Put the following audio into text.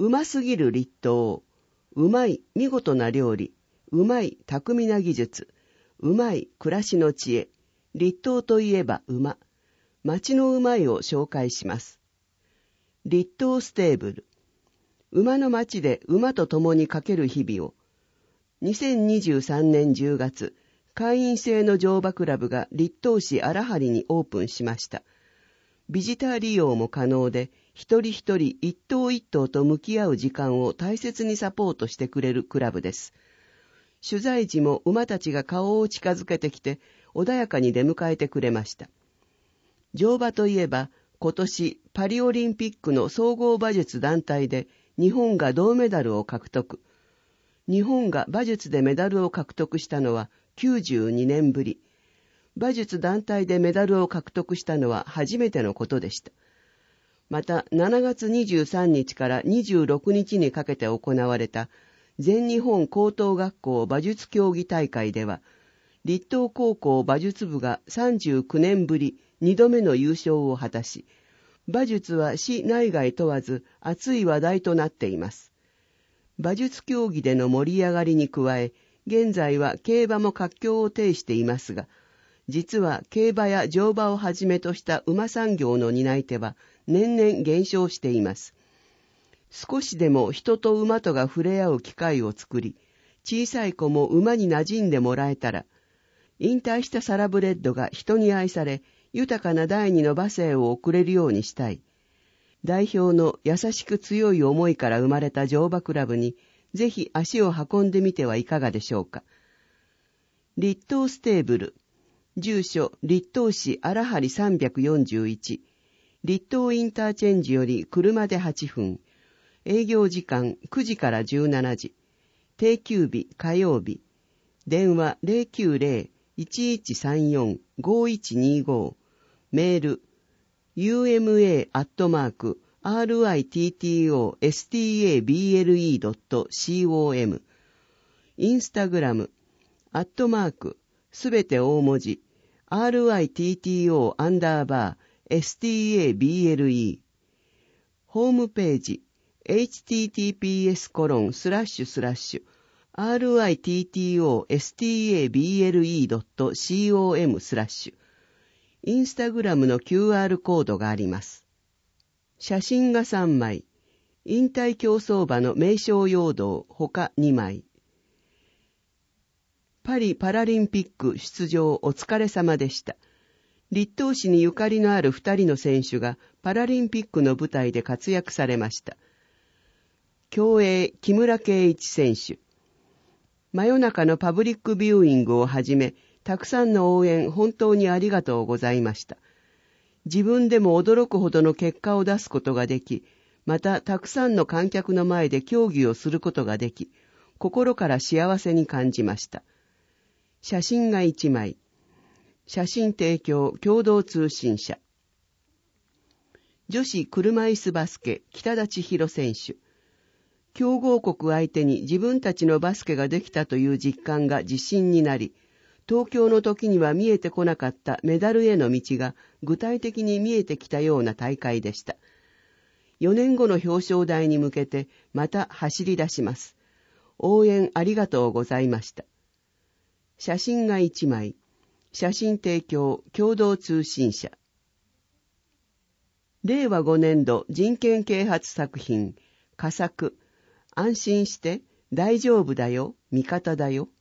うますぎる立冬、うまい見事な料理、うまい巧みな技術、うまい暮らしの知恵、立冬といえば馬、町の馬いを紹介します。立冬ステーブル、馬の町で馬と共にかける日々を、2023年10月、会員制の乗馬クラブが立冬市荒張にオープンしました。ビジター利用も可能で、一人一人一頭一頭と向き合う時間を大切にサポートしてくれるクラブです。取材時も馬たちが顔を近づけてきて、穏やかに出迎えてくれました。乗馬といえば、今年パリオリンピックの総合馬術団体で日本が銅メダルを獲得。日本が馬術でメダルを獲得したのは92年ぶり。馬術団体でメダルを獲得したのは初めてのことでした。また、7月23日から26日にかけて行われた全日本高等学校馬術競技大会では、立東高校馬術部が39年ぶり2度目の優勝を果たし、馬術は市内外問わず熱い話題となっています。馬術競技での盛り上がりに加え、現在は競馬も活況を呈していますが、実は競馬や乗馬をはじめとした馬産業の担い手は年々減少しています。少しでも人と馬とが触れ合う機会を作り、小さい子も馬に馴染んでもらえたら、引退したサラブレッドが人に愛され、豊かな第二の馬生を送れるようにしたい。代表の優しく強い思いから生まれた乗馬クラブに、ぜひ足を運んでみてはいかがでしょうか。立東ステーブル、住所立東市荒張341、立東インターチェンジより車で8分、営業時間9時から17時、定休日火曜日、電話090-1134-5125、メール、uma@rittostable.com、インスタグラム、すべて大文字、ritto_stable、ホームページ、https://ritto.stable.com/インスタグラムの QR コードがあります。写真が3枚、引退競走馬の名称要道他2枚。パリパラリンピック出場お疲れ様でした。立東市にゆかりのある2人の選手がパラリンピックの舞台で活躍されました。競泳木村敬一選手。真夜中のパブリックビューイングをはじめ、たくさんの応援本当にありがとうございました。自分でも驚くほどの結果を出すことができ、またたくさんの観客の前で競技をすることができ、心から幸せに感じました。写真が1枚。写真提供共同通信社。女子車椅子バスケ北田千尋選手。強豪国相手に自分たちのバスケができたという実感が自信になり、東京の時には見えてこなかったメダルへの道が具体的に見えてきたような大会でした。4年後の表彰台に向けてまた走り出します。応援ありがとうございました。写真が1枚。写真提供共同通信社。令和5年度人権啓発作品、佳作、安心して大丈夫だよ、味方だよ。